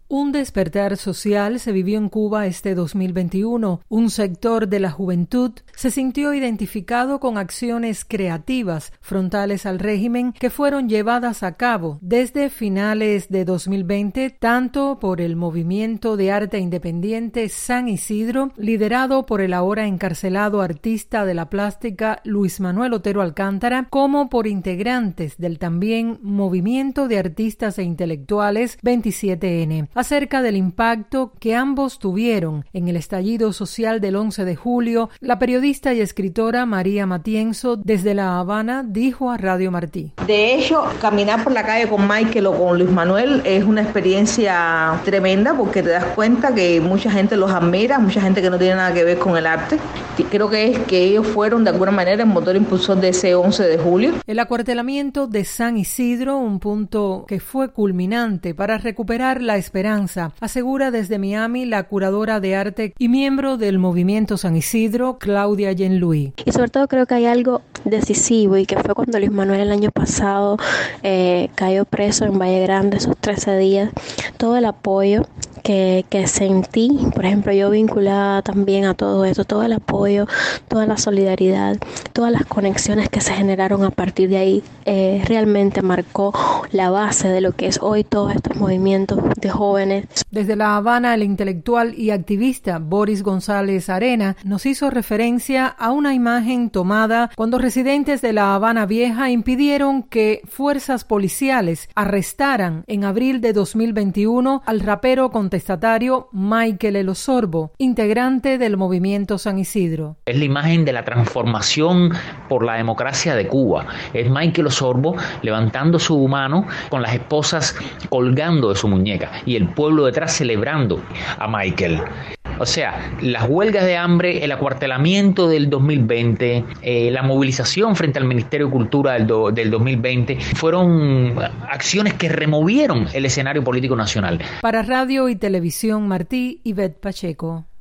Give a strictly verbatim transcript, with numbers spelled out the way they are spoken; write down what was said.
Un despertar social se vivió en Cuba este dos mil veintiuno. Un sector de la juventud se sintió identificado con acciones creativas frontales al régimen que fueron llevadas a cabo desde finales de dos mil veinte, tanto por el movimiento de arte independiente San Isidro, liderado por el ahora encarcelado artista de la plástica Luis Manuel Otero Alcántara, como por integrantes del también movimiento de artistas e intelectuales veintisiete ene. Acerca del impacto que ambos tuvieron en el estallido social del once de julio, la periodista y escritora María Matienzo desde La Habana dijo a Radio Martí. De hecho, caminar por la calle con Michael o con Luis Manuel es una experiencia tremenda porque te das cuenta que mucha gente los admira, mucha gente que no tiene nada que ver con el arte. Creo que es que ellos fueron de alguna manera el motor impulsor de ese once de julio. El acuartelamiento de San Isidro, un punto que fue culminante para recuperar la esperanza, asegura desde Miami la curadora de arte y miembro del movimiento San Isidro, Claudia Jean-Louis. Y sobre todo creo que hay algo decisivo y que fue cuando Luis Manuel el año pasado eh, cayó preso en Valle Grande esos trece días, todo el apoyo que, que sentí, por ejemplo yo vinculada también a todo esto, todo el apoyo, toda la solidaridad, todas las conexiones que se generaron a partir de ahí, eh, realmente marcó la base de lo que es hoy todos estos movimientos de jóvenes. Desde La Habana, el intelectual y activista Boris González Arena nos hizo referencia a una imagen tomada cuando residentes de La Habana Vieja impidieron que fuerzas policiales arrestaran en abril de dos mil veintiuno al rapero contestatario Michael El Osorbo, integrante del movimiento San Isidro. Es la imagen de la transformación por la democracia de Cuba. Es Michael Osorbo levantando su mano con las esposas colgando de su muñeca y el pueblo detrás celebrando a Michael. O sea, las huelgas de hambre, el acuartelamiento del dos mil veinte, eh, la movilización frente al Ministerio de Cultura del, do, del dos mil veinte, fueron acciones que removieron el escenario político nacional. Para Radio y Televisión Martí, Ivette Pacheco.